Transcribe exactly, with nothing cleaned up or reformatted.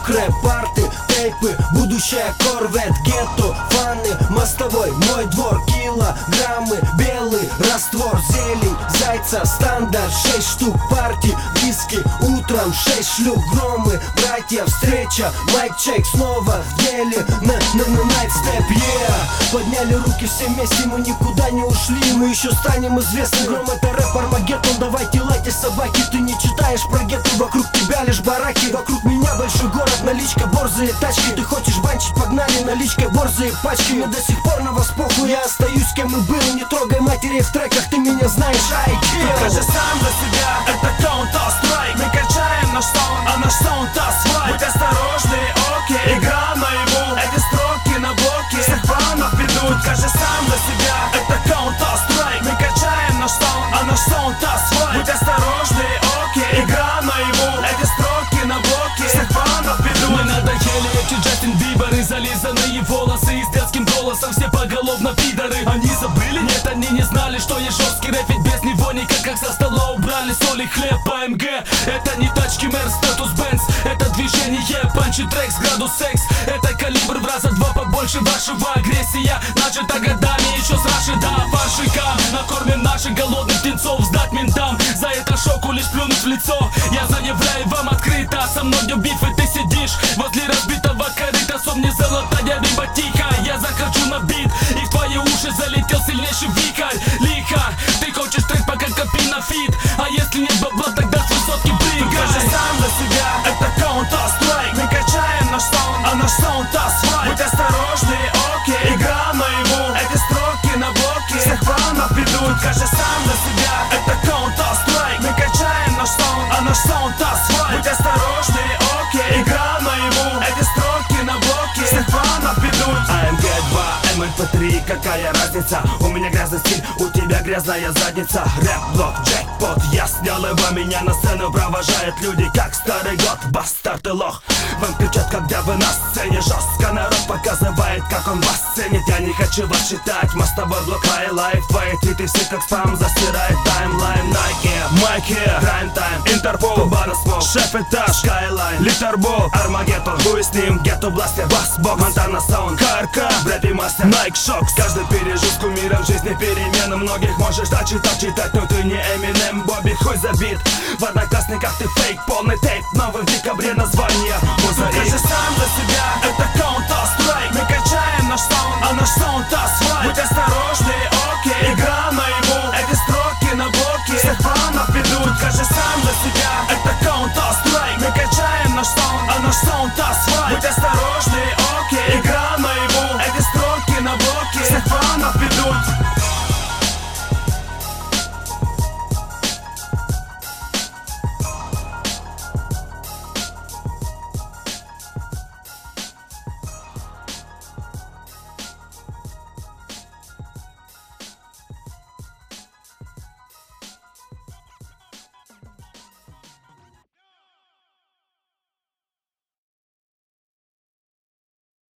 мокрые парты, тейпы, будущая корвет, гетто, фаны, мостовой, мой двор, килограммы, белый раствор, зелень, зайца, стандарт, шесть штук партий, виски, утром шесть шлюх, громы, братья, встреча, майк-чек, снова в деле, на, на, на найтстеп, yeah. Подняли руки все вместе, мы никуда не ушли, мы еще станем известны. Гром — это рэп Армагеддон, давайте лайте собаки. Ты не читаешь про гетто, вокруг тебя лишь бараки. Вокруг меня большой город, наличка, борзые тачки. Ты хочешь банчить, погнали, наличкой, борзые пачки. Мне до сих пор на вас похуй, я остаюсь кем и был. Не трогай матери в треках, ты меня знаешь, I kill. Покажи сам за себя, это Counter-Strike. Мы качаем наш саунд, а наш саунд асфальт. Будь осторожны, окей, игра наяву. Эти строки на блоке всех банов ведут. Покажи сам за себя, это Counter-Strike. Мы качаем наш саунд, а наш саунд асфальт. Будь осторожны, окей, игра наяву. Эти строки на блоке всех банов ведут. Мы надоели эти Джастин Биберы, зализанные волосы и с детским голосом все поголовно пидоры. Они забыли? Нет, они не знали, что есть жесткий рэп, ведь без него никак как со стола убрали соль и хлеб. АМГ — это не тачки, мэр, статус Бенц. Это движение, панчи, трекс, градус, секс. Это калибр в раза два побольше вашего. Агрессия начата годами, еще с Раши до фаршика. Накормим наших голодных птенцов, сдать ментам. За это шоку лишь плюнуть в лицо. Я заявляю вам открыто, со мной биф, и ты сидишь возле разбитого корыта. Сом не золотая рыба, тихо. Я захочу на бит, и в твои уши залетел сильнейший вихрь. Лихо, ты хочешь трек, пока копи на фит. А если нет бабла, тогда с высотки прыгай. Покажи сам за себя, это Counter-Strike. Мы качаем наш саунд, а наш саунд асфальт. Будь осторожны, окей, игра наяву. Эти строки на блоке всех банов ведут. Покажи сам за себя, это Counter-Strike. Мы качаем наш саунд, а наш саунд асфальт. Будь осторожны, окей, игра наяву. Эти строки на блоке всех банов ведут. АМГ два, эм эл пи три, какая разница? У меня грязный стиль, у тебя грязная задница. Рэп-блок, джекпот, я снял его. Меня на сцену провожают люди, как старый год. Бастард и лох, вам кричат, когда вы на сцене. Жестко народ показывает, как он вас ценит. Я не хочу вас считать, мостовой блок, хай-лайф. Твои твиты все как спам, застирает таймлайн. Найки, майки, прайм-тайм, Интерпол, Кубана Смок, Шеф-этаж, Скайлайн, Литербол, Армагеддон, хуй с ним, Гетто Бластер, Бас-бокс, Монтана Саунд, КРК, Брэд и Мастер, Найк Шокс. Каждый пережил с кумиром в жизни перемены. Многих можешь так читать, читать, но ты не Эминем. Бобби хуй забит, в одноклассниках ты фейк, полный тейп. Новый в декабре название Музаик. Покажи сам за себя, это Counter-Strike. Мы качаем наш саунд, а наш саунд асфальт. Будь осторожны, окей,